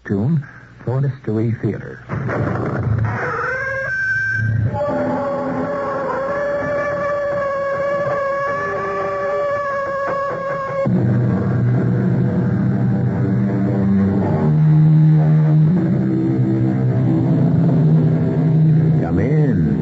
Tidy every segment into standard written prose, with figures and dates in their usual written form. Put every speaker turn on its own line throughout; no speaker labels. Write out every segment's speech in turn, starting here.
tune for Mystery Theater. Come in.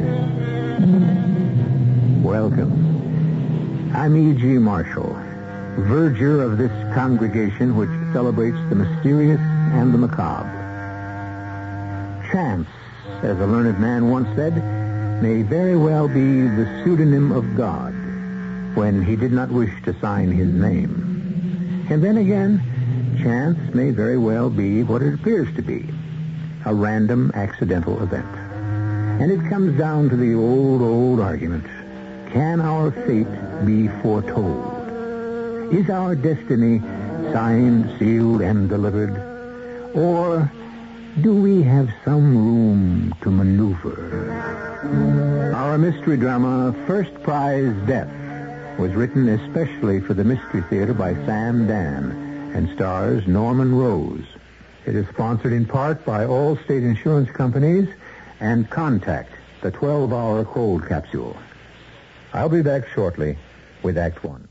Welcome. I'm E.G. Marshall, verger of this congregation which celebrates the mysterious and the macabre. Chance, as a learned man once said, may very well be the pseudonym of God when he did not wish to sign his name. And then again, chance may very well be what it appears to be, a random accidental event. And it comes down to the old argument. Can our fate be foretold? Is our destiny signed, sealed, and delivered? Or do we have some room to maneuver? Our mystery drama, First Prize Death, was written especially for the Mystery Theater by Sam Dan and stars Norman Rose. It is sponsored in part by Allstate Insurance Companies and Contact, the 12-hour cold capsule. I'll be back shortly with Act One.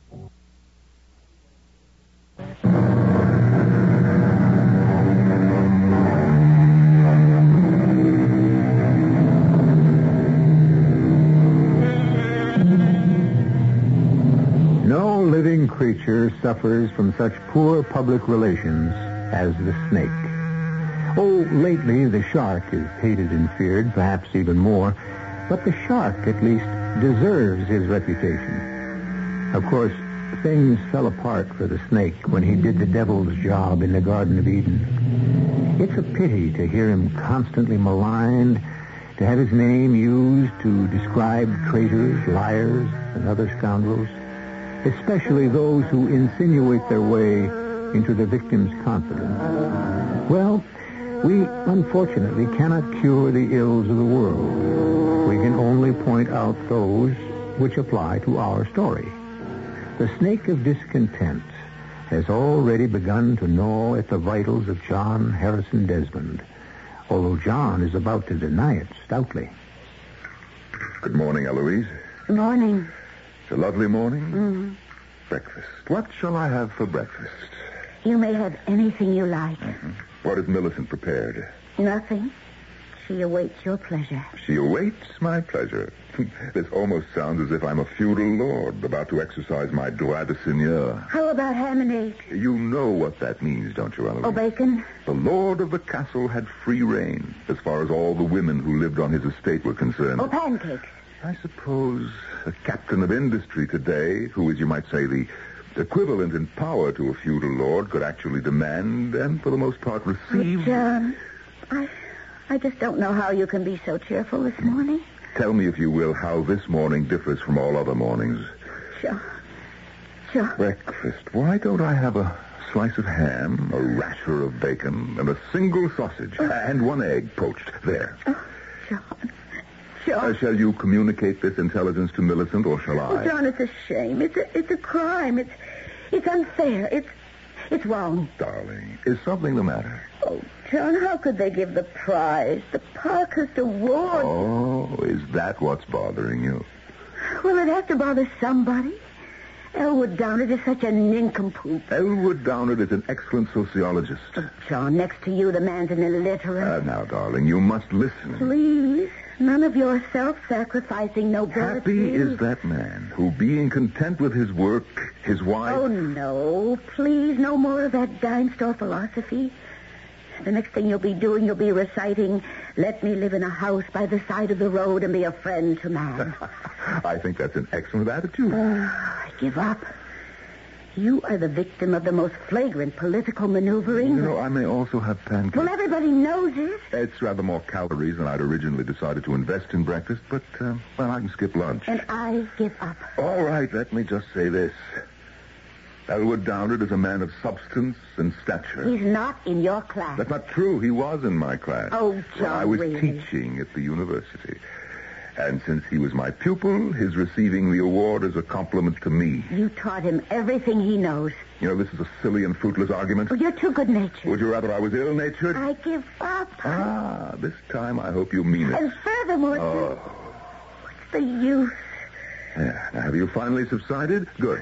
No living creature suffers from such poor public relations as the snake. Oh, lately the shark is hated and feared, perhaps even more, but the shark at least deserves his reputation. Of course, things fell apart for the snake when he did the devil's job in the Garden of Eden. It's a pity to hear him constantly maligned, to have his name used to describe traitors, liars, and other scoundrels, especially those who insinuate their way into the victim's confidence. Well, we unfortunately cannot cure the ills of the world. We can only point out those which apply to our story. The snake of discontent has already begun to gnaw at the vitals of John Harrison Desmond, although John is about to deny it stoutly.
Good morning, Eloise.
Morning.
It's a lovely morning.
Mm-hmm.
Breakfast. What shall I have for breakfast?
You may have anything you like.
Mm-hmm. What has Millicent prepared?
Nothing. She awaits your pleasure.
She awaits my pleasure. This almost sounds as if I'm a feudal lord about to exercise my droit de seigneur.
How about ham and eggs?
You know what that means, don't you, Eloise?
Oh, bacon?
The lord of the castle had free reign as far as all the women who lived on his estate were concerned.
Oh, pancakes?
I suppose a captain of industry today, who is, you might say, the equivalent in power to a feudal lord, could actually demand and, for the most part, receive...
Oh, John, I just don't know how you can be so cheerful this morning.
Tell me, if you will, how this morning differs from all other mornings.
Sure.
Breakfast. Why don't I have a slice of ham, a rasher of bacon, and a single sausage, and one egg poached? There.
Oh, John.
Shall you communicate this intelligence to Millicent, or shall I?
Oh, John, it's a shame. It's a crime. It's unfair. It's wrong.
Darling, is something the matter?
Oh, John, how could they give the prize, the Parkhurst Award?
Oh, is that what's bothering you?
Well, it has to bother somebody. Elwood Downard is such a nincompoop.
Elwood Downard is an excellent sociologist.
Oh, John, next to you, the man's an illiterate.
Now, darling, you must listen.
Please, none of your self-sacrificing nobility.
Happy is that man who, being content with his work, his wife...
Oh, no, please, no more of that dime store philosophy. The next thing you'll be doing, you'll be reciting, "Let me live in a house by the side of the road and be a friend to man."
I think that's an excellent attitude.
I give up. You are the victim of the most flagrant political maneuvering.
You know, I may also have pancakes.
Well, everybody knows it.
It's rather more calories than I'd originally decided to invest in breakfast, but, I can skip lunch.
And I give up.
All right, let me just say this. Elwood Downard is a man of substance and stature.
He's not in your class.
That's not true. He was in my class.
Oh, John,
when I was
really?
teaching at the university. And since he was my pupil, his receiving the award is a compliment to me.
You taught him everything he knows.
You know, this is a silly and fruitless argument.
Oh, you're too good-natured.
Would you rather I was ill-natured?
I give up.
This time I hope you mean it.
And furthermore, what's the use?
Yeah. Now, have you finally subsided? Good.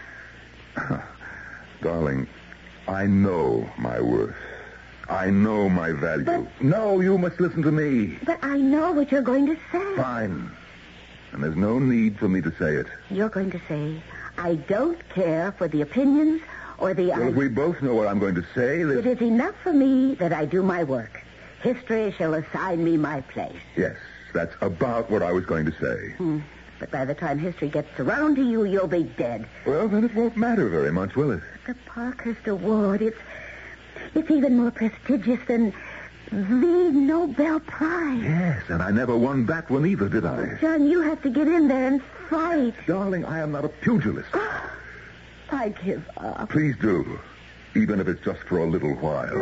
Darling, I know my worth. I know my value.
But-
No, you must listen to me.
But I know what you're going to say.
Fine. And there's no need for me to say it.
You're going to say, I don't care for the opinions or the
Well, if we both know what I'm going to say,
It is enough for me that I do my work. History shall assign me my place.
Yes, that's about what I was going to say.
But by the time history gets around to you, you'll be dead.
Well, then it won't matter very much, will it?
The Parkhurst Award, it's even more prestigious than the Nobel Prize.
Yes, and I never won that one either, did I?
John, you have to get in there and fight.
Darling, I am not a pugilist.
I give up.
Please do, even if it's just for a little while.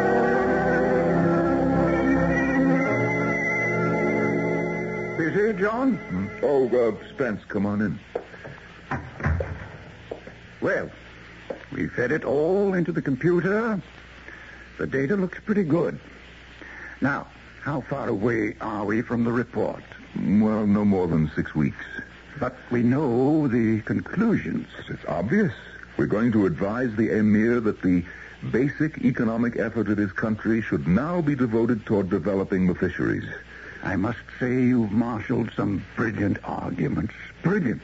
Busy, John?
Oh, Spence, come on in.
Well, we fed it all into the computer. The data looks pretty good. Now, how far away are we from the report?
Well, no more than 6 weeks.
But we know the conclusions.
It's obvious. We're going to advise the Emir that the basic economic effort of his country should now be devoted toward developing the fisheries.
I must say you've marshaled some brilliant arguments. Brilliant.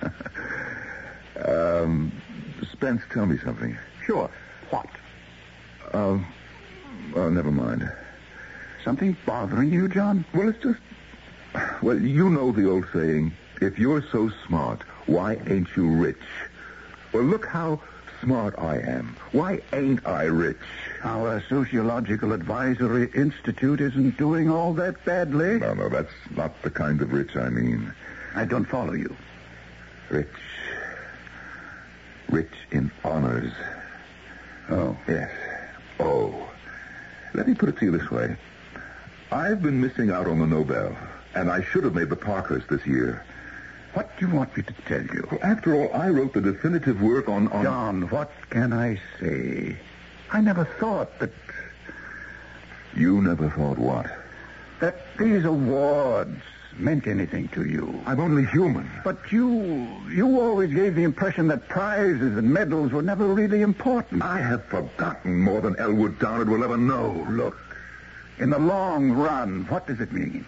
Spence, tell me something.
Sure. What?
Oh, never mind.
Something bothering you, John?
Well, it's just... Well, you know the old saying, if you're so smart, why ain't you rich? Well, look how smart I am. Why ain't I rich?
Our Sociological Advisory Institute isn't doing all that badly.
No, that's not the kind of rich I mean.
I don't follow you.
Rich. Rich in honors.
Oh.
Yes. Oh. Let me put it to you this way. I've been missing out on the Nobel, and I should have made the Parkhurst this year.
What do you want me to tell you?
Well, after all, I wrote the definitive work on...
John, what can I say? I never thought that...
You never thought what?
That these awards meant anything to you.
I'm only human.
But you always gave the impression that prizes and medals were never really important.
I have forgotten more than Elwood Downard will ever know.
Look, in the long run, what does it mean?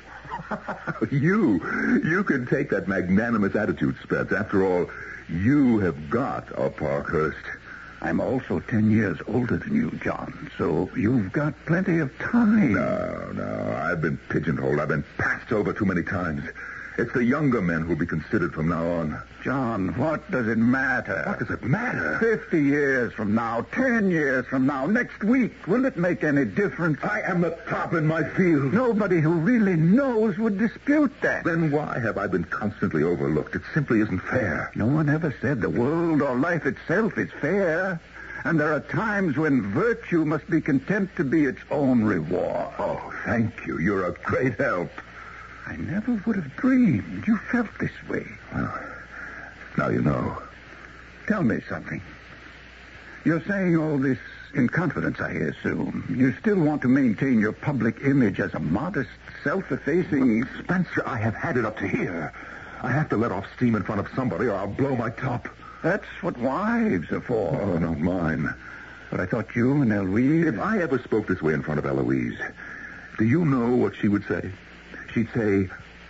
You can take that magnanimous attitude, Spence. After all, you have got a Parkhurst.
I'm also 10 years older than you, John, so you've got plenty of time.
No. I've been pigeonholed. I've been passed over too many times. It's the younger men who'll be considered from now on.
John, what does it matter?
What does it matter?
50 years from now, 10 years from now, next week, will it make any difference?
I am the top in my field.
Nobody who really knows would dispute that.
Then why have I been constantly overlooked? It simply isn't fair.
No one ever said the world or life itself is fair. And there are times when virtue must be content to be its own reward.
Oh, thank you. You're a great help.
I never would have dreamed you felt this way.
Well, now you know.
Tell me something. You're saying all this in confidence, I assume. You still want to maintain your public image as a modest, self-effacing...
Spencer, I have had it up to here. I have to let off steam in front of somebody or I'll blow my top.
That's what wives are for.
Oh, not mine.
But I thought you and Eloise...
If I ever spoke this way in front of Eloise, do you know what she would say? She'd say,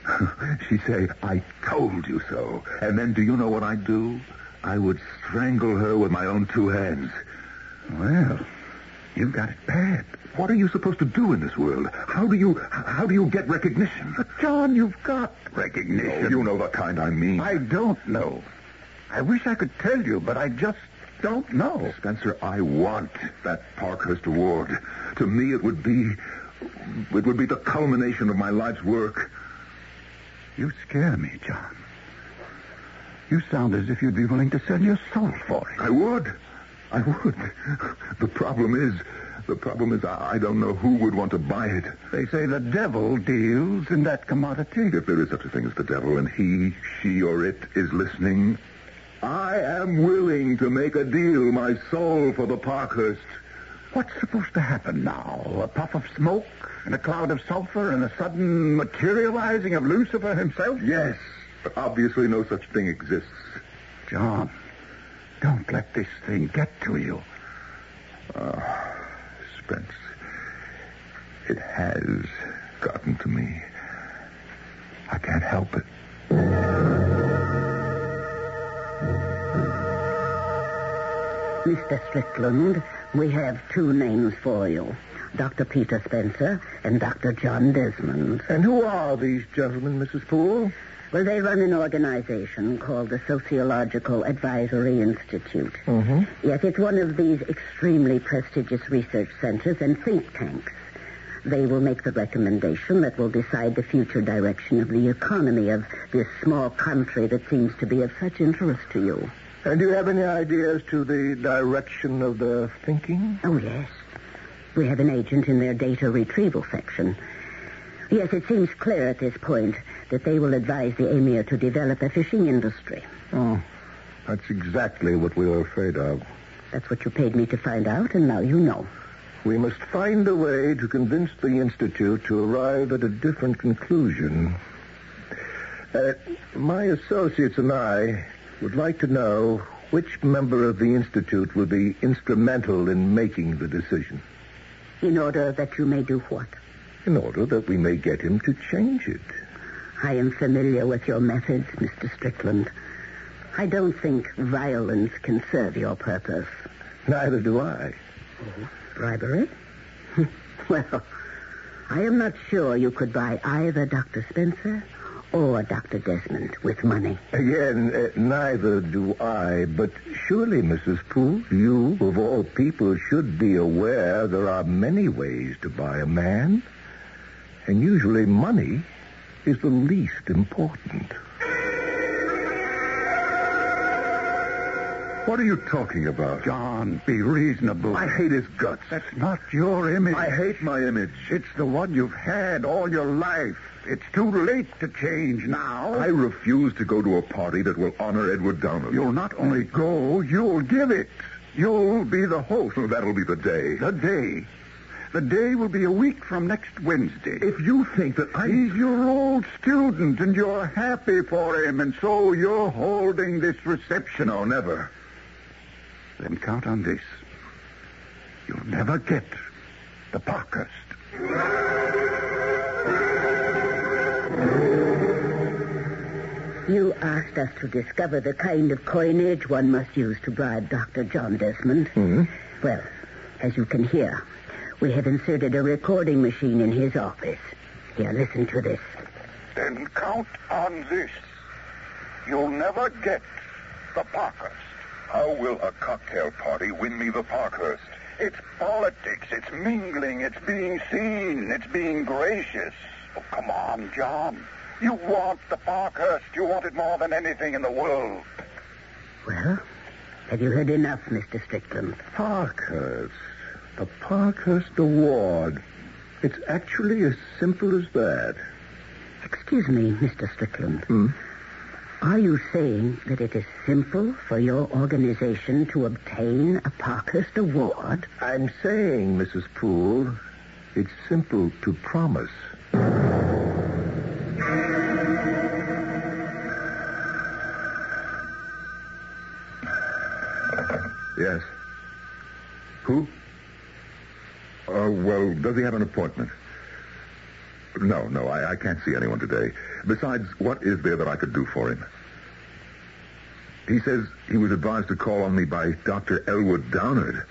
I told you so. And then do you know what I'd do? I would strangle her with my own 2 hands.
Well, you've got it bad.
What are you supposed to do in this world? How do you get recognition?
But, John, you've got recognition.
Oh, you know the kind I mean.
I don't know. I wish I could tell you, but I just don't know.
Spencer, I want that Parkhurst Award. To me, it would be the culmination of my life's work.
You scare me, John. You sound as if you'd be willing to sell your soul for it.
I would. I would. The problem is I don't know who would want to buy it.
They say the devil deals in that commodity.
If there is such a thing as the devil and he, she, or it is listening, I am willing to make a deal, my soul, for the Parkhurst.
What's supposed to happen now? A puff of smoke and a cloud of sulfur and a sudden materializing of Lucifer himself?
Yes, but obviously no such thing exists.
John, don't let this thing get to you.
Spence, it has gotten to me. I can't help it.
Mr. Strickland, we have two names for you. Dr. Peter Spencer and Dr. John Desmond.
And who are these gentlemen, Mrs. Poole?
Well, they run an organization called the Sociological Advisory Institute.
Mm-hmm.
Yes, it's one of these extremely prestigious research centers and think tanks. They will make the recommendation that will decide the future direction of the economy of this small country that seems to be of such interest to you.
And do you have any ideas to the direction of their thinking?
Oh, yes. We have an agent in their data retrieval section. Yes, it seems clear at this point that they will advise the Emir to develop a fishing industry.
Oh, that's exactly what we were afraid of.
That's what you paid me to find out, and now you know.
We must find a way to convince the Institute to arrive at a different conclusion. My associates and I would like to know which member of the Institute will be instrumental in making the decision.
In order that you may do what?
In order that we may get him to change it.
I am familiar with your methods, Mr. Strickland. I don't think violence can serve your purpose.
Neither do I.
Oh, bribery? Well, I am not sure you could buy either Dr. Spencer or Dr. Desmond with money.
Again, neither do I. But surely, Mrs. Poole, you, of all people, should be aware there are many ways to buy a man. And usually money is the least important.
What are you talking about?
John, be reasonable.
I hate his guts.
That's not your image.
I hate my image.
It's the one you've had all your life. It's too late to change now.
I refuse to go to a party that will honor Edward Downard.
You'll not only go, you'll give it. You'll be the host.
Well, that'll be the day.
The day. The day will be a week from next Wednesday.
If you think that
He's your old student, and you're happy for him, and so you're holding this reception.
No, never.
Then count on this. You'll never get the Parkhurst.
You asked us to discover the kind of coinage one must use to bribe Dr. John Desmond.
Mm-hmm.
Well, as you can hear, we have inserted a recording machine in his office. Here, listen to this.
Then count on this. You'll never get the Parkhurst.
How will a cocktail party win me the Parkhurst?
It's politics. It's mingling. It's being seen. It's being gracious. Oh, come on, John. You want the Parkhurst. You want it more than anything in the world.
Well, have you heard enough, Mr. Strickland?
Parkhurst. The Parkhurst Award. It's actually as simple as that.
Excuse me, Mr. Strickland.
Hmm?
Are you saying that it is simple for your organization to obtain a Parkhurst Award?
I'm saying, Mrs. Poole, it's simple to promise.
Yes. Who? Well, does he have an appointment? No, I can't see anyone today. Besides, what is there that I could do for him? He says he was advised to call on me by Dr. Elwood Downard.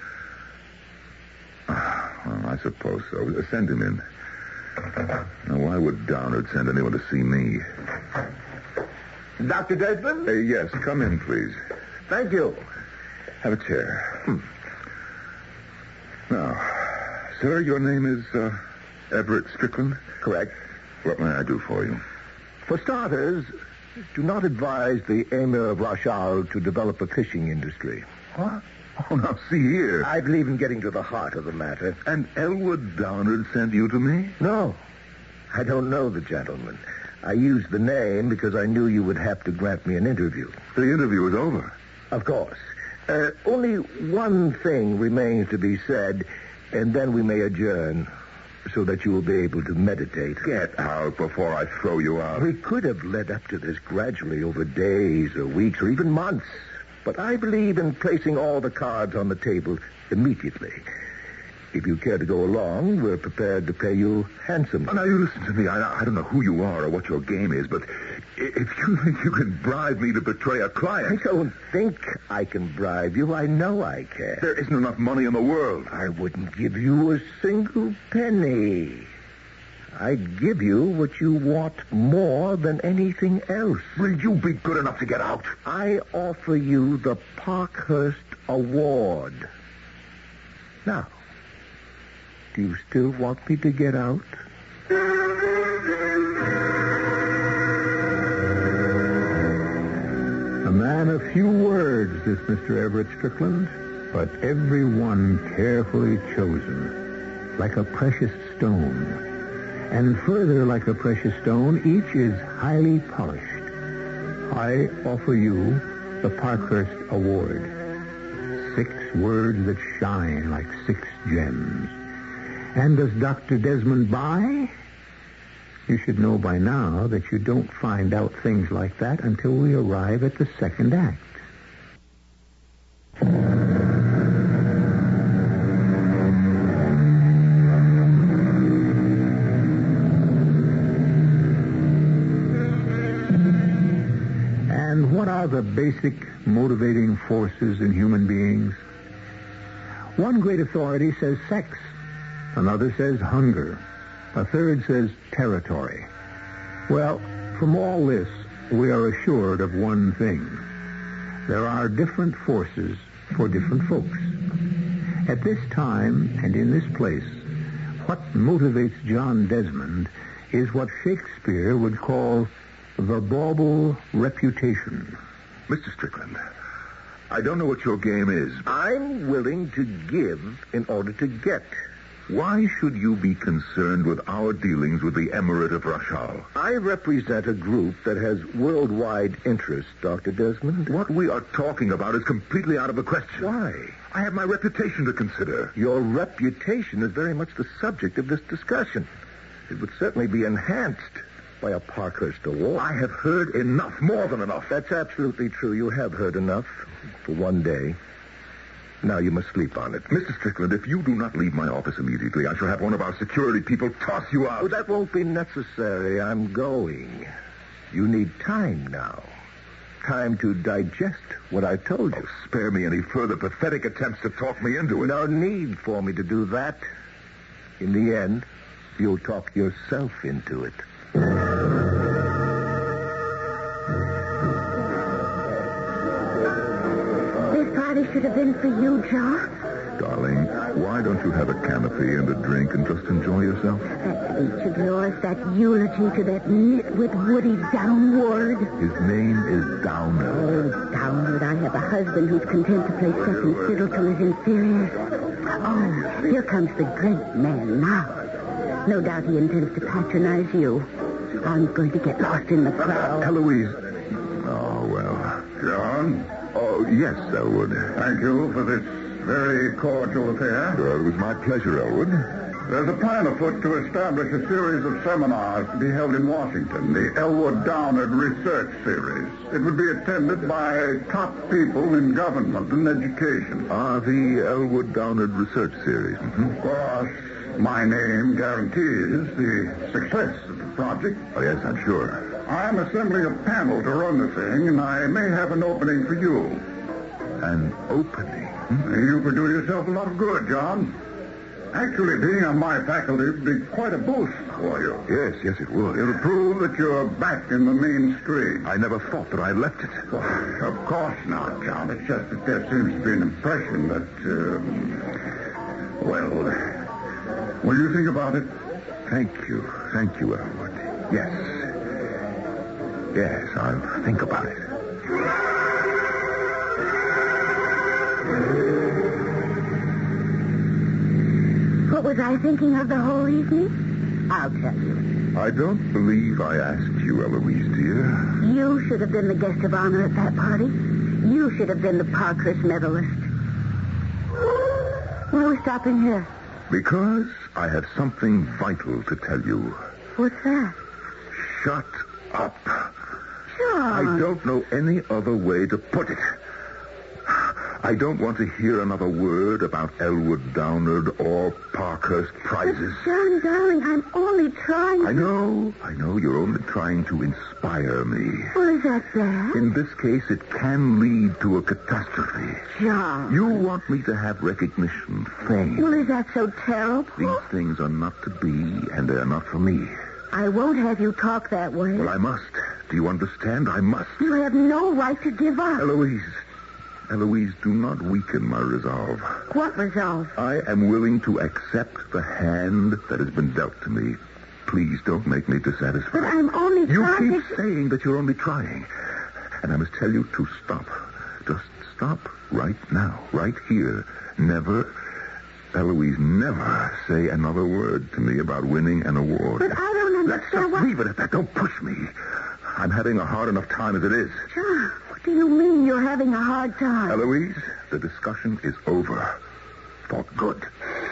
Well, I suppose so. Send him in. Now, why would Downard send anyone to see me?
Dr. Desmond?
Yes, come in, please.
Thank you.
Have a chair. Now, sir, your name is Everett Strickland?
Correct.
What may I do for you?
For starters, do not advise the Emir of Rashal to develop a fishing industry.
What? Oh, now, see here.
I believe in getting to the heart of the matter.
And Elwood Downard sent you to me?
No, I don't know the gentleman. I used the name because I knew you would have to grant me an interview.
The interview is over.
Of course. Only one thing remains to be said, and then we may adjourn so that you will be able to meditate.
Get out before I throw you out.
We could have led up to this gradually over days or weeks or even months, but I believe in placing all the cards on the table immediately. If you care to go along, we're prepared to pay you handsomely.
Now, you listen to me. I don't know who you are or what your game is, but if you think you can bribe me to betray a client...
I don't think I can bribe you. I know I can.
There isn't enough money in the world.
I wouldn't give you a single penny. I'd give you what you want more than anything else.
Will you be good enough to get out?
I offer you the Parkhurst Award. Now, do you still want me to get out?
A man of few words, this Mr. Everett Strickland, but every one carefully chosen, like a precious stone. And further, like a precious stone, each is highly polished. I offer you the Parkhurst Award. 6 words that shine like 6 gems. And does Dr. Desmond buy? You should know by now that you don't find out things like that until we arrive at the second act. And what are the basic motivating forces in human beings? One great authority says sex. Another says hunger. A third says territory. Well, from all this, we are assured of one thing. There are different forces for different folks. At this time and in this place, what motivates John Desmond is what Shakespeare would call the bauble reputation.
Mr. Strickland, I don't know what your game is.
I'm willing to give in order to get.
Why should you be concerned with our dealings with the Emirate of Rashal?
I represent a group that has worldwide interest, Dr. Desmond.
What we are talking about is completely out of the question.
Why?
I have my reputation to consider.
Your reputation is very much the subject of this discussion. It would certainly be enhanced by a Parkhurst Award.
I have heard enough, more than enough.
That's absolutely true. You have heard enough for one day. Now you must sleep on it.
Mr. Strickland, if you do not leave my office immediately, I shall have one of our security people toss you out.
Oh, that won't be necessary. I'm going. You need time now. Time to digest what I told you.
Oh, spare me any further pathetic attempts to talk me into it.
No need for me to do that. In the end, you'll talk yourself into it.
This should have been for you, John.
Darling, why don't you have a canopy and a drink and just enjoy yourself?
That speech of yours, that eulogy to that nitwit Woody Downward.
His name is Downard.
Oh, Downward, I have a husband who's content to play second fiddle to his inferiors. Oh, here comes the great man now. No doubt he intends to patronize you. I'm going to get lost in the crowd.
Eloise. Oh, well.
John?
Oh, yes, Elwood.
Thank you for this very cordial affair.
It was my pleasure, Elwood.
There's a plan afoot to establish a series of seminars to be held in Washington, the Elwood Downard Research Series. It would be attended by top people in government and education.
The Elwood Downard Research Series. Mm-hmm.
Of course, my name guarantees the success of the project.
Oh, yes, I'm sure.
I'm assembling a panel to run the thing, and I may have an opening for you.
An opening?
You could do yourself a lot of good, John. Actually, being on my faculty would be quite a boost for you.
Yes, it would.
It'll prove that you're back in the mainstream.
I never thought that I left it.
Well, of course not, John. It's just that there seems to be an impression that, will you think about it?
Thank you, Elwood. Yes, I'll think about it.
What was I thinking of the whole evening? I'll tell you.
I don't believe I asked you, Eloise, dear.
You should have been the guest of honor at that party. You should have been the Parkhurst medalist. Why are we stopping here?
Because I have something vital to tell you.
What's that?
Shut up.
John.
I don't know any other way to put it. I don't want to hear another word about Elwood Downard or Parkhurst prizes.
But John, darling, I'm only trying to...
I know. You're only trying to inspire me.
Well, is that bad?
In this case, it can lead to a catastrophe.
John.
You want me to have recognition, fame.
Well, is that so terrible?
These things are not to be, and they're not for me.
I won't have you talk that way.
Well, I must. Do you understand? I must.
You have no right to give up.
Eloise, do not weaken my resolve.
What resolve?
I am willing to accept the hand that has been dealt to me. Please don't make me dissatisfied.
But I'm only trying
You keep saying that you're only trying. And I must tell you to stop. Just stop right now, right here. Never, Eloise, never say another word to me about winning an award.
But I don't understand
Just leave it at that. Don't push me. I'm having a hard enough time as it is.
John, what do you mean you're having a hard time?
Eloise, the discussion is over. For good.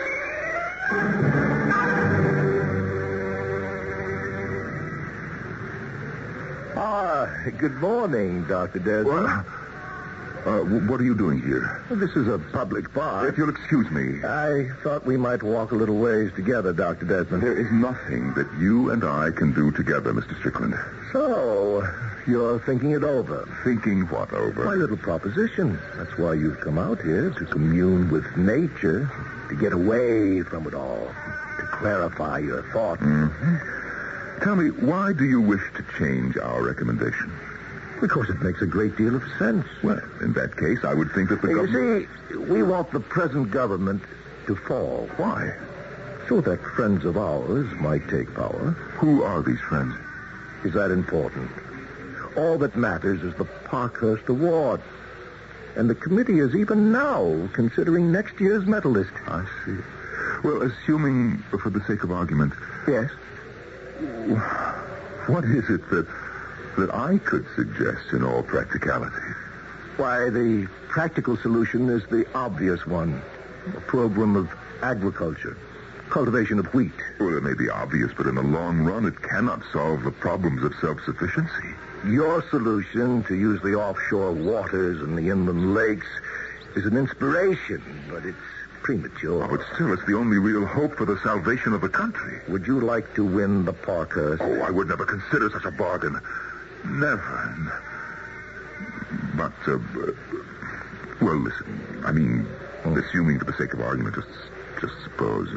Good morning, Dr. Desmond.
What are you doing here?
Well, this is a public park.
If you'll excuse me.
I thought we might walk a little ways together, Dr. Desmond.
There is nothing that you and I can do together, Mr. Strickland.
So, you're thinking it over.
Thinking what over?
My little proposition. That's why you've come out here, to commune with nature, to get away from it all, to clarify your thoughts.
Mm-hmm. Tell me, why do you wish to change our recommendation?
Because it makes a great deal of sense.
Well, in that case, I would think that the government...
You see, we want the present government to fall.
Why?
So that friends of ours might take power.
Who are these friends?
Is that important? All that matters is the Parkhurst Award. And the committee is even now considering next year's medalist.
I see. Well, assuming, for the sake of argument...
Yes?
What is it that I could suggest in all practicality?
Why, the practical solution is the obvious one. A program of agriculture. Cultivation of wheat.
Well, it may be obvious, but in the long run, it cannot solve the problems of self-sufficiency.
Your solution to use the offshore waters and the inland lakes is an inspiration, but it's premature.
Oh, but still, it's the only real hope for the salvation of the country.
Would you like to win the Parkhurst?
Oh, I would never consider such a bargain. Never. But, well, listen. I mean, assuming for the sake of argument, just suppose.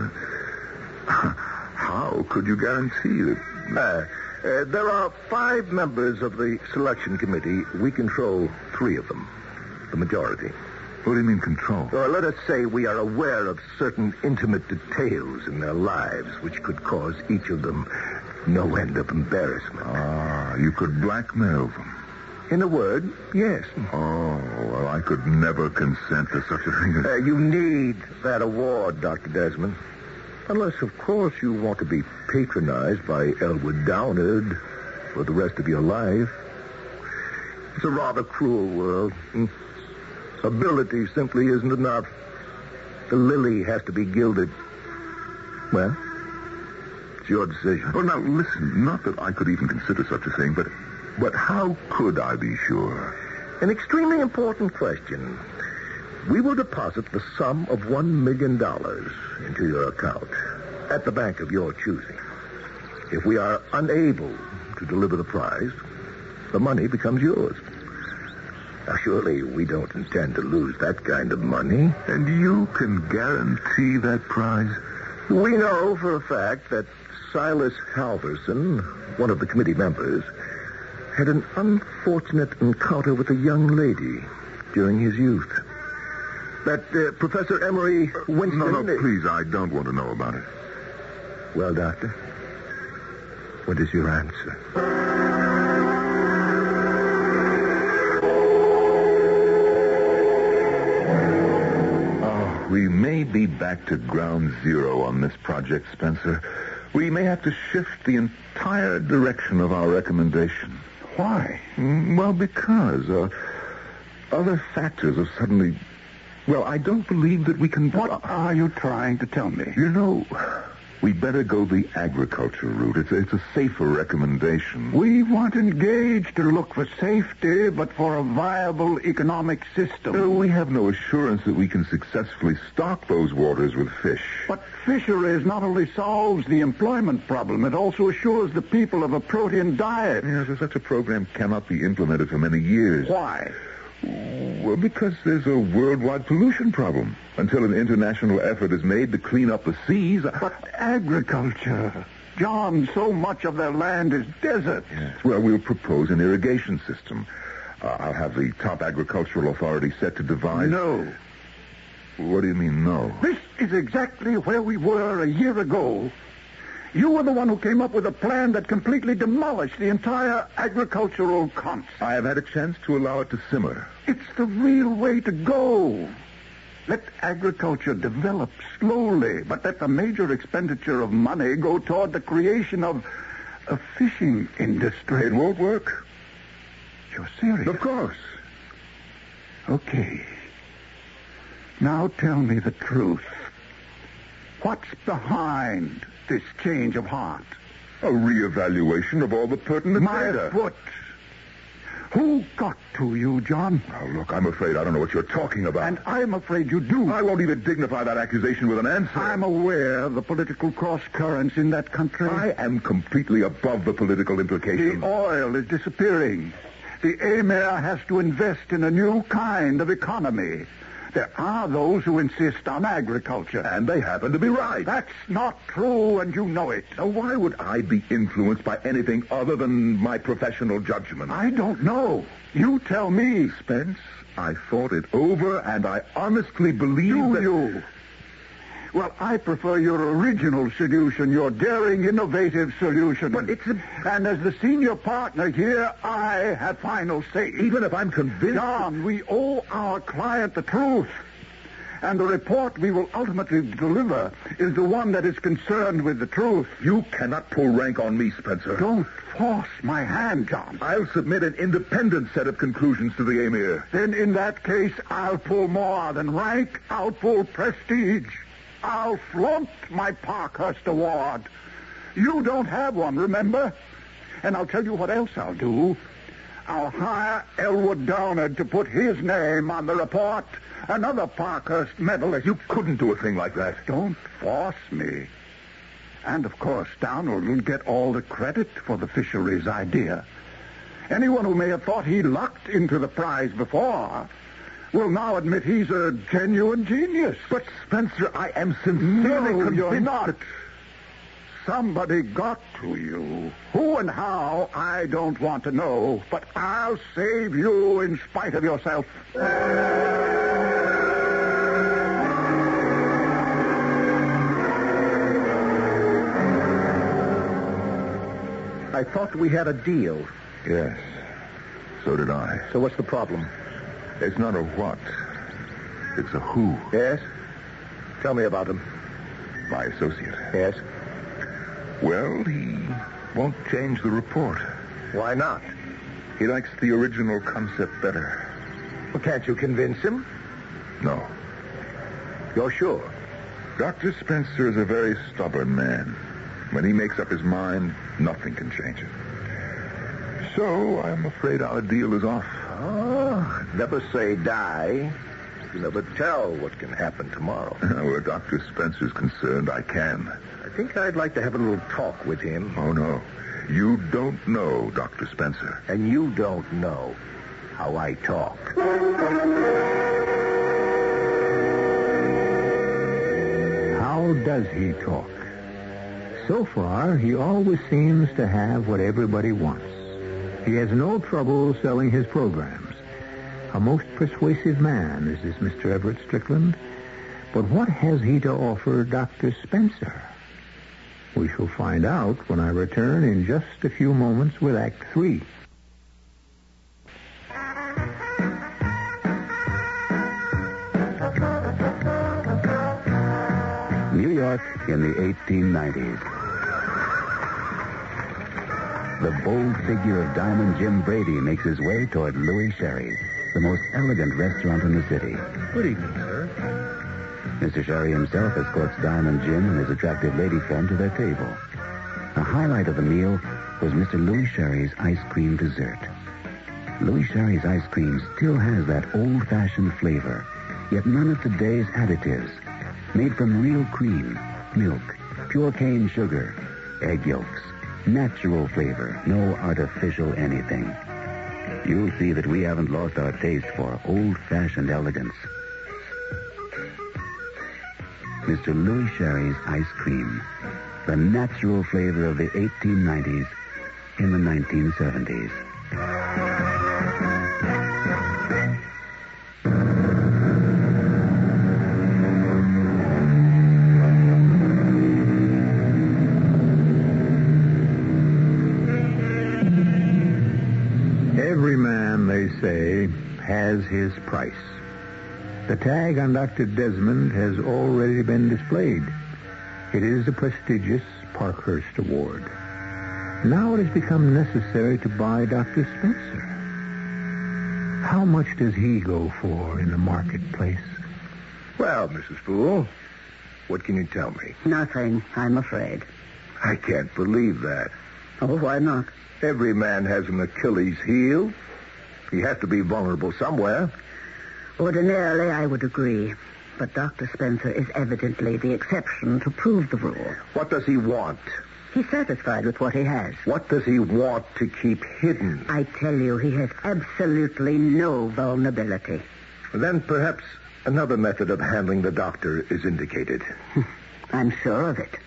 How could you guarantee that...
there are 5 members of the selection committee. We control 3 of them. The majority.
What do you mean control?
Or let us say we are aware of certain intimate details in their lives which could cause each of them no end of embarrassment.
Ah, you could blackmail them.
In a word, yes.
Oh, well, I could never consent to such a thing as...
You need that award, Dr. Desmond. Unless, of course, you want to be patronized by Elwood Downard for the rest of your life. It's a rather cruel world. Ability simply isn't enough. The lily has to be gilded. Well, it's your decision.
Well, now, listen, not that I could even consider such a thing, but how could I be sure?
An extremely important question. We will deposit the sum of $1 million into your account at the bank of your choosing. If we are unable to deliver the prize, the money becomes yours. Now, surely we don't intend to lose that kind of money.
And you can guarantee that prize?
We know for a fact that Silas Halverson, one of the committee members, had an unfortunate encounter with a young lady during his youth. That Professor Emery Winston...
No, please, I don't want to know about it.
Well, Doctor, what is your answer?
we may be back to ground zero on this project, Spencer. We may have to shift the entire direction of our recommendation.
Why?
Well, because other factors have suddenly... Well, I don't believe that we can...
What are you trying to tell me?
You know, we better go the agriculture route. It's a safer recommendation.
We weren't engaged to look for safety, but for a viable economic system.
We have no assurance that we can successfully stock those waters with fish.
But fisheries not only solves the employment problem, it also assures the people of a protein diet.
Yes, such a program cannot be implemented for many years.
Why?
Well, because there's a worldwide pollution problem. Until an international effort is made to clean up the seas...
But agriculture... John, so much of their land is desert.
Yes. Well, we'll propose an irrigation system. I'll have the top agricultural authority set to devise...
No.
What do you mean, no?
This is exactly where we were a year ago. You were the one who came up with a plan that completely demolished the entire agricultural concept.
I have had a chance to allow it to simmer.
It's the real way to go. Let agriculture develop slowly, but let the major expenditure of money go toward the creation of a fishing industry.
It won't work.
You're serious?
Of course.
Okay. Now tell me the truth. What's behind this change of heart?
A reevaluation of all the pertinent data.
My foot. Who got to you, John?
Oh, look, I'm afraid I don't know what you're talking about.
And I'm afraid you do.
I won't even dignify that accusation with an answer.
I'm aware of the political cross-currents in that country.
I am completely above the political implications.
The oil is disappearing. The Emir has to invest in a new kind of economy. There are those who insist on agriculture.
And they happen to be right.
That's not true, and you know it.
Now, why would I be influenced by anything other than my professional judgment?
I don't know. You tell me.
Spence, I thought it over, and I honestly believe that...
you? Well, I prefer your original solution, your daring, innovative solution.
But it's
And as the senior partner here, I have final say.
Even if I'm convinced...
John, we owe our client the truth. And the report we will ultimately deliver is the one that is concerned with the truth.
You cannot pull rank on me, Spencer.
Don't force my hand, John.
I'll submit an independent set of conclusions to the Emir.
Then in that case, I'll pull more than rank. I'll pull prestige. I'll flaunt my Parkhurst Award. You don't have one, remember? And I'll tell you what else I'll do. I'll hire Elwood Downard to put his name on the report. Another Parkhurst medalist.
You couldn't do a thing like that.
Don't force me. And, of course, Downard will get all the credit for the fisheries idea. Anyone who may have thought he lucked into the prize before will now admit he's a genuine genius.
But, Spencer, I am sincerely convinced
you're not.
that...
Somebody got to you. Who and how, I don't want to know. But I'll save you in spite of yourself.
I thought we had a deal.
Yes, so did I.
So what's the problem?
It's not a what. It's a who.
Yes? Tell me about him.
My associate.
Yes?
Well, he won't change the report.
Why not?
He likes the original concept better.
Well, can't you convince him?
No.
You're sure?
Dr. Spencer is a very stubborn man. When he makes up his mind, nothing can change it. So, I'm afraid our deal is off.
Oh, never say die. You never tell what can happen tomorrow.
Where Dr. Spencer's concerned, I can.
I think I'd like to have a little talk with him.
Oh, no. You don't know Dr. Spencer.
And you don't know how I talk.
How does he talk? So far, he always seems to have what everybody wants. He has no trouble selling his programs. A most persuasive man is this Mr. Everett Strickland. But what has he to offer Dr. Spencer? We shall find out when I return in just a few moments with Act 3.
New York in the 1890s. The bold figure of Diamond Jim Brady makes his way toward Louis Sherry's, the most elegant restaurant in the city.
Good evening, sir.
Mr. Sherry himself escorts Diamond Jim and his attractive lady friend to their table. The highlight of the meal was Mr. Louis Sherry's ice cream dessert. Louis Sherry's ice cream still has that old-fashioned flavor, yet none of today's additives. Made from real cream, milk, pure cane sugar, egg yolks, natural flavor, no artificial anything. You'll see that we haven't lost our taste for old-fashioned elegance. Mr. Louis Sherry's ice cream, the natural flavor of the 1890s in the 1970s.
Every man, they say, has his price. The tag on Dr. Desmond has already been displayed. It is the prestigious Parkhurst Award. Now it has become necessary to buy Dr. Spencer. How much does he go for in the marketplace?
Well, Mrs. Poole, what can you tell me?
Nothing, I'm afraid.
I can't believe that.
Oh, why not?
Every man has an Achilles heel. He has to be vulnerable somewhere.
Ordinarily, I would agree. But Dr. Spencer is evidently the exception to prove the rule.
What does he want?
He's satisfied with what he has.
What does he want to keep hidden?
I tell you, he has absolutely no vulnerability.
Then perhaps another method of handling the doctor is indicated.
I'm sure of it.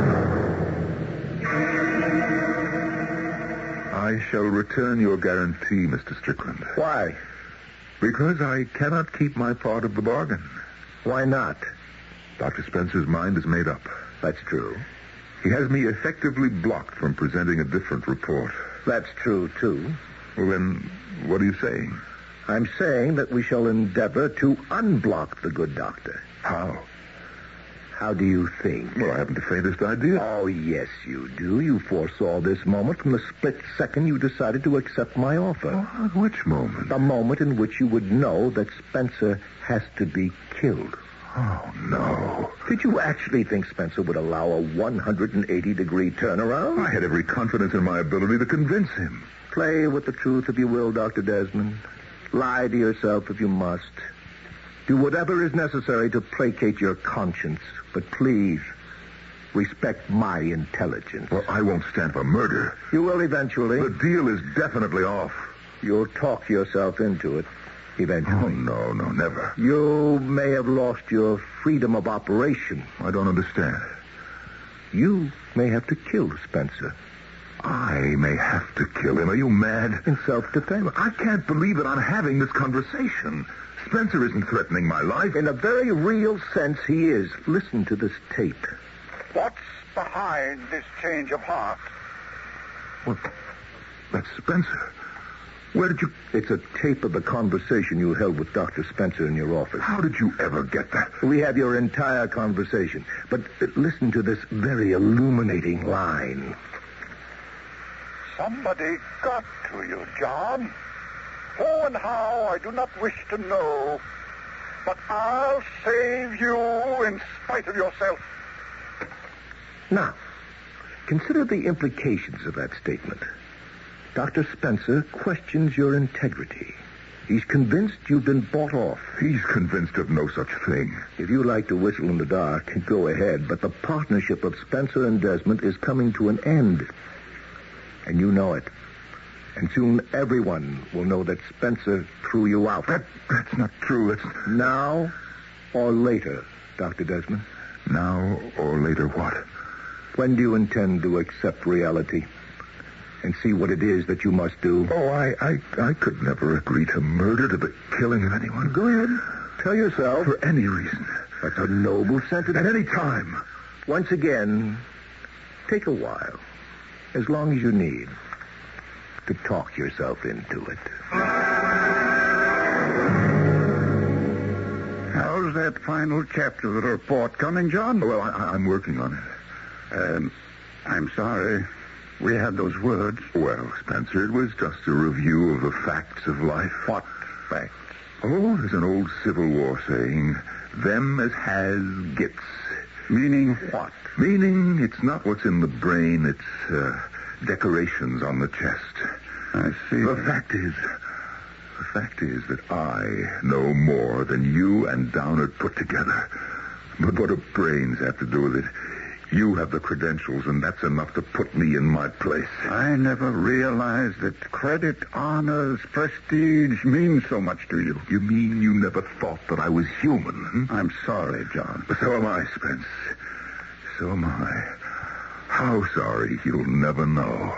I shall return your guarantee, Mr. Strickland.
Why?
Because I cannot keep my part of the bargain.
Why not?
Dr. Spencer's mind is made up.
That's true.
He has me effectively blocked from presenting a different report.
That's true, too.
Well, then, what are you saying?
I'm saying that we shall endeavor to unblock the good doctor.
How?
How do you think?
Well, I haven't the faintest idea.
Oh, yes, you do. You foresaw this moment from the split second you decided to accept my offer.
Oh, which moment?
The moment in which you would know that Spencer has to be killed.
Oh, no.
Did you actually think Spencer would allow a 180-degree turnaround?
I had every confidence in my ability to convince him.
Play with the truth if you will, Dr. Desmond. Lie to yourself if you must. Do whatever is necessary to placate your conscience. But please, respect my intelligence.
Well, I won't stand for murder.
You will eventually.
The deal is definitely off.
You'll talk yourself into it eventually.
Oh, no, never.
You may have lost your freedom of operation.
I don't understand.
You may have to kill Spencer.
I may have to kill him. Are you mad?
In self-defense.
I can't believe that I'm having this conversation. Spencer isn't threatening my life.
In a very real sense, he is. Listen to this tape.
What's behind this change of heart?
Well, that's Spencer. Where did you...
It's a tape of the conversation you held with Dr. Spencer in your office.
How did you ever get that?
We have your entire conversation. But listen to this very illuminating line.
Somebody got to you, John. Who and how, I do not wish to know. But I'll save you in spite of yourself.
Now, consider the implications of that statement. Dr. Spencer questions your integrity. He's convinced you've been bought off.
He's convinced of no such thing.
If you like to whistle in the dark, go ahead. But the partnership of Spencer and Desmond is coming to an end. And you know it. And soon everyone will know that Spencer threw you out.
That's not true. It's...
Now or later, Dr. Desmond?
Now or later what?
When do you intend to accept reality and see what it is that you must do?
Oh, I could never agree to murder, to the killing of anyone.
Go ahead. Tell yourself.
For any reason.
That's a noble sentiment.
At any time.
Once again, take a while. As long as you need to talk yourself into it.
How's that final chapter of the report coming, John?
Well, I'm working on it.
I'm sorry. We had those words.
Well, Spencer, it was just a review of the facts of life.
What facts?
Oh, there's an old Civil War saying, them as has gets.
Meaning what?
Meaning it's not what's in the brain, it's decorations on the chest.
I see.
The fact is that I know more than you and Downard put together. But what do brains have to do with it? You have the credentials, and that's enough to put me in my place.
I never realized that credit, honors, prestige mean so much to you.
You mean you never thought that I was human?
I'm sorry, John.
So am I, Spence. So am I. How sorry, you'll never know.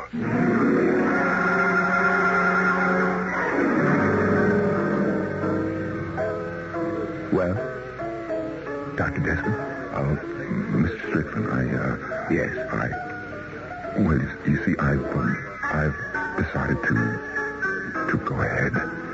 Well, Dr. Desmond?
Mr. Strickland,
Yes.
Well, you see, I've decided to go ahead.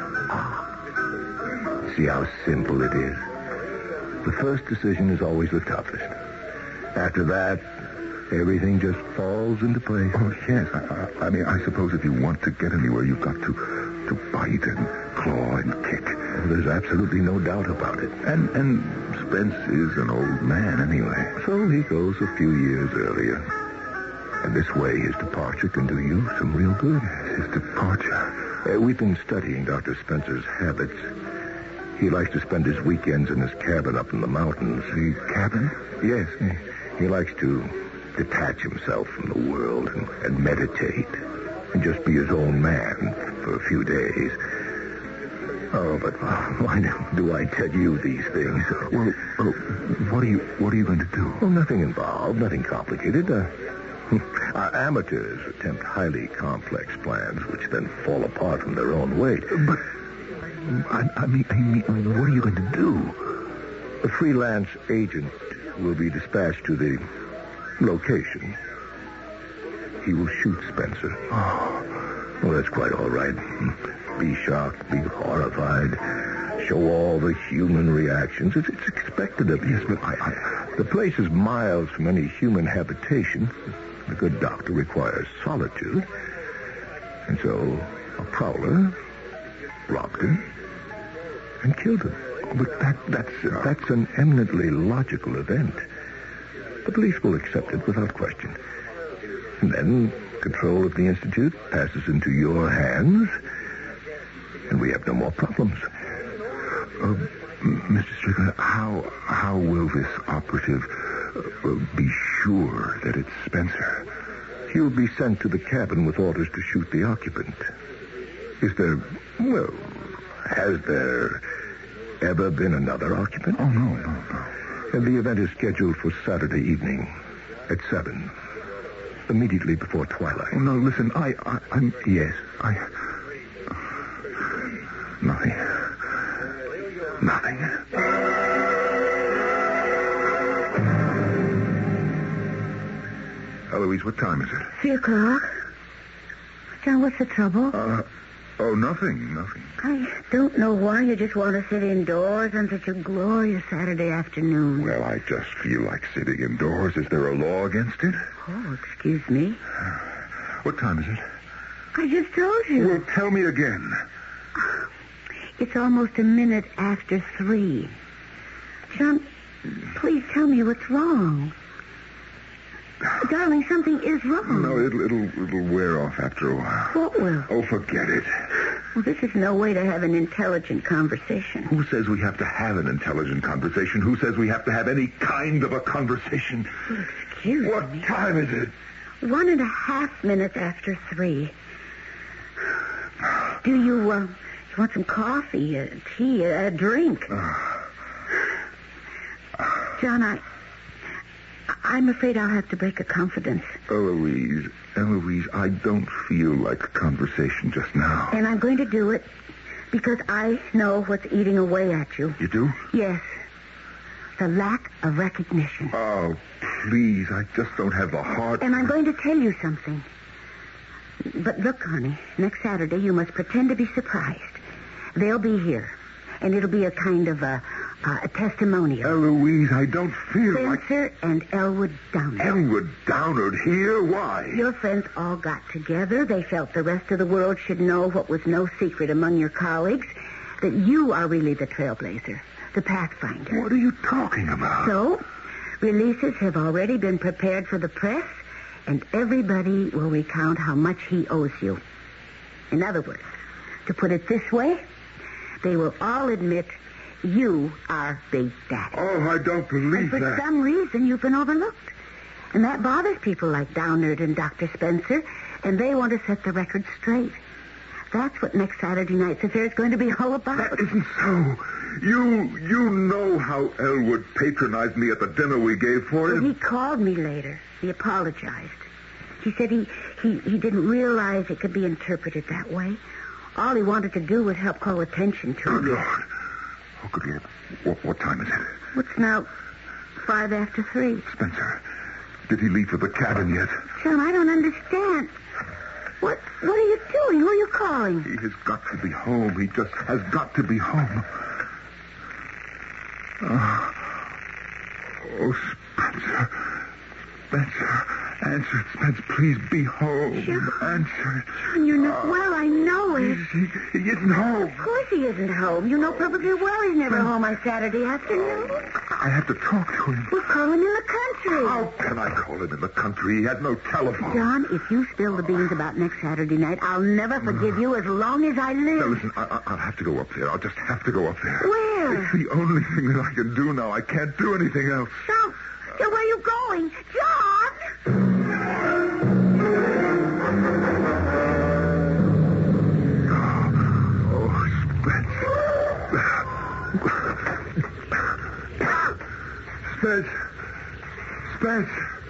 See how simple it is? The first decision is always the toughest. After that, everything just falls into place.
Oh, yes. I mean, I suppose if you want to get anywhere, you've got to bite and claw and kick.
Well, there's absolutely no doubt about it.
And Spence is an old man anyway.
So he goes a few years earlier. And this way, his departure can do you some real good.
His departure?
We've been studying Dr. Spencer's habits. He likes to spend his weekends in his cabin up in the mountains.
The cabin?
Yes. He likes to detach himself from the world and meditate and just be his own man for a few days. Oh, but why do I tell you these things?
Well, what are you going to do?
Well, nothing involved, nothing complicated. Our amateurs attempt highly complex plans, which then fall apart from their own weight.
But, I mean, what are you going to do?
A freelance agent will be dispatched to the location. He will shoot Spencer.
Oh.
Well, that's quite all right. Be shocked, be horrified, show all the human reactions. It's expected of you.
Yes, but
The place is miles from any human habitation. The good doctor requires solitude. And so a prowler robbed him and killed him.
But
that's an eminently logical event. The police will accept it without question. And then control of the Institute passes into your hands, and we have no more problems.
Mr. Strickland, how will this operative be sure that it's Spencer?
He'll be sent to the cabin with orders to shoot the occupant. Has there ever been another occupant?
Oh, no.
And the event is scheduled for Saturday evening at 7, immediately before twilight.
Oh, no, listen, Yes. Nothing. Eloise, what time is it?
3:00. John, what's the trouble?
Nothing.
I don't know why you just want to sit indoors on such a glorious Saturday afternoon.
Well, I just feel like sitting indoors. Is there a law against it?
Oh, excuse me.
What time is it?
I just told you.
Well, tell me again.
It's almost a minute after 3. John, please tell me what's wrong. Darling, something is wrong.
No, it'll wear off after a while.
What will?
Oh, forget it.
Well, this is no way to have an intelligent conversation.
Who says we have to have an intelligent conversation? Who says we have to have any kind of a conversation?
Excuse
What
me.
time is it?
1.5 minutes after 3. Do you want some coffee, tea, a drink? John, I'm afraid I'll have to break a confidence.
Eloise, I don't feel like a conversation just now.
And I'm going to do it because I know what's eating away at you.
You do?
Yes. The lack of recognition.
Oh, please, I just don't have the heart.
And I'm going to tell you something. But look, honey, next Saturday you must pretend to be surprised. They'll be here. And it'll be a kind of a A testimonial.
Eloise, I don't feel
Spencer and Elwood Downard.
Elwood Downard here? Why?
Your friends all got together. They felt the rest of the world should know what was no secret among your colleagues, that you are really the trailblazer, the pathfinder.
What are you talking about?
So, releases have already been prepared for the press, and everybody will recount how much he owes you. In other words, to put it this way, they will all admit you are Big Daddy.
Oh, I don't believe
and for some reason, you've been overlooked. And that bothers people like Downard and Dr. Spencer, and they want to set the record straight. That's what next Saturday night's affair is going to be all about.
That isn't so. You know how Elwood patronized me at the dinner we gave for him.
Well, he called me later. He apologized. He said he didn't realize it could be interpreted that way. All he wanted to do was help call attention to
Good
it.
Lord. Oh, good Lord. What time is it?
What's now 3:05?
Spencer, did he leave for the cabin yet?
John, I don't understand. What are you doing? Who are you calling?
He has got to be home. He just has got to be home. Oh, Spencer. Spencer. Answer it, Spence. Please be home.
John.
Answer it.
John, you're not well. I know it.
He isn't home.
Of course he isn't home. You know perfectly well he's never home on Saturday afternoon.
I have to talk to him.
We'll call him in the country.
How can I call him in the country? He has no telephone.
John, if you spill the beans about next Saturday night, I'll never forgive you as long as I live.
Now, listen, I'll have to go up there. I'll just have to go up there.
Where?
It's the only thing that I can do now. I can't do anything else.
John, where are you going? John!
Oh, Spence. Spence. Spence.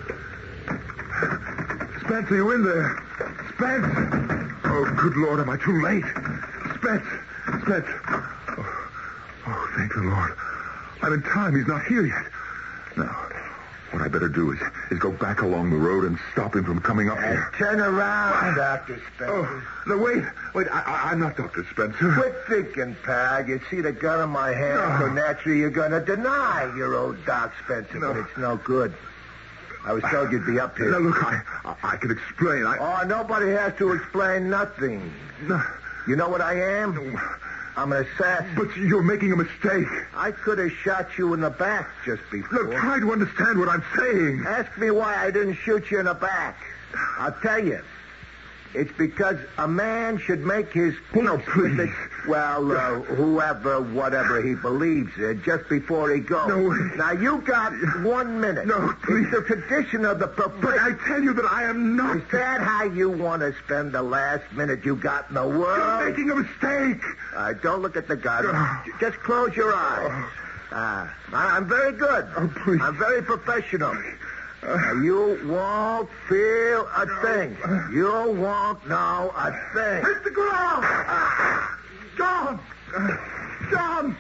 Spence, are you in there? Spence. Oh, good Lord, am I too late? Spence. Spence. Oh, thank the Lord. I'm in time. He's not here yet. Now, what I better do is go back along the road and stop him from coming up here.
Turn around, Dr. Spencer.
Oh, no, wait. I'm not Dr. Spencer.
Quit thinking, pal. You see the gun in my hand, so naturally you're going to deny your old Doc Spencer, but it's no good. I was told you'd be up here.
Now, look, I can explain.
Oh, nobody has to explain nothing.
No.
You know what I am? I'm an assassin.
But you're making a mistake.
I could have shot you in the back just before.
Look, try to understand what I'm saying.
Ask me why I didn't shoot you in the back. I'll tell you. It's because a man should make his peace.
No, please.
With whoever, whatever he believes in, just before he goes.
No.
Now, you got 1 minute.
No, please.
It's the tradition of the
But I tell you that I am not.
Is that how you want to spend the last minute you got in the world?
You're making a mistake.
Don't look at the gun. Just close your eyes. I'm very good.
Oh, please.
I'm very professional. You won't feel a thing. You won't know a thing.
Hit the ground! John! John!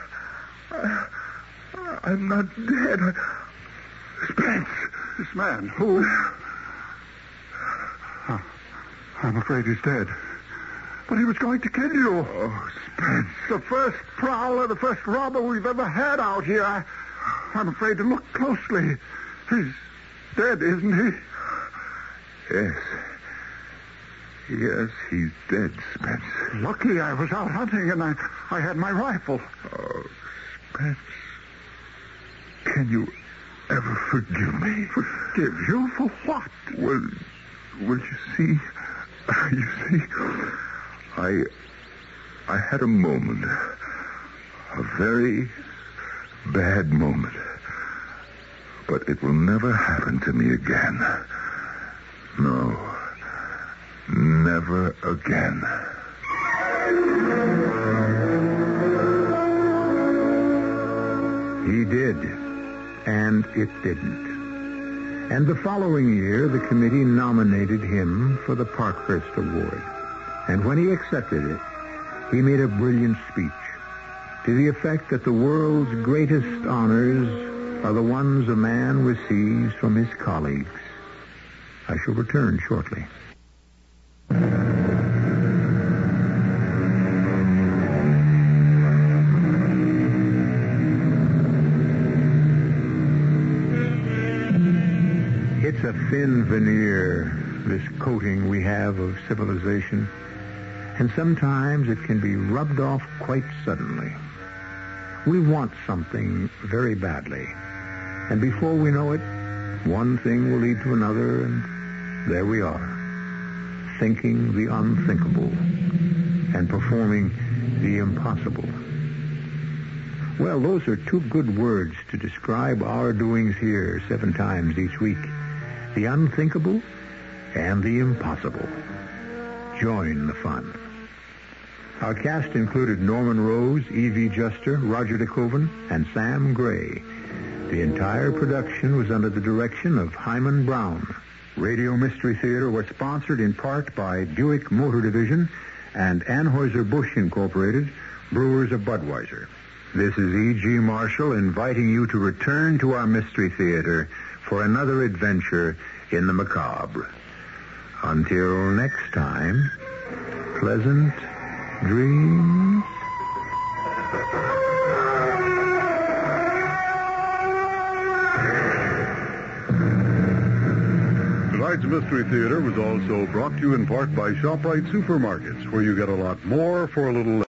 I'm not dead. Spence!
This man, who? I'm afraid he's dead. But he was going to kill you.
Oh, Spence.
The first prowler, the first robber we've ever had out here. I'm afraid to look closely. He's dead, isn't he?
Yes. Yes, he's dead, Spence.
Lucky I was out hunting and I had my rifle.
Oh, Spence. Can you ever forgive me?
Forgive you for what?
Well, you see, I had a moment, a very bad moment, but it will never happen to me again. No, never again.
He did, and it didn't. And the following year, the committee nominated him for the Parkhurst Award. And when he accepted it, he made a brilliant speech to the effect that the world's greatest honors are the ones a man receives from his colleagues. I shall return shortly. It's a thin veneer, this coating we have of civilization, and sometimes it can be rubbed off quite suddenly. We want something very badly, and before we know it, one thing will lead to another, and there we are, thinking the unthinkable and performing the impossible. Well, those are two good words to describe our doings here 7 times each week. The unthinkable and the impossible. Join the fun. Our cast included Norman Rose, E.V. Juster, Roger DeKoven, and Sam Gray. The entire production was under the direction of Hyman Brown. Radio Mystery Theater was sponsored in part by Buick Motor Division and Anheuser-Busch Incorporated, brewers of Budweiser. This is E.G. Marshall inviting you to return to our Mystery Theater for another adventure in the macabre. Until next time, pleasant dreams.
Tonight's Mystery Theater was also brought to you in part by ShopRite Supermarkets, where you get a lot more for a little less.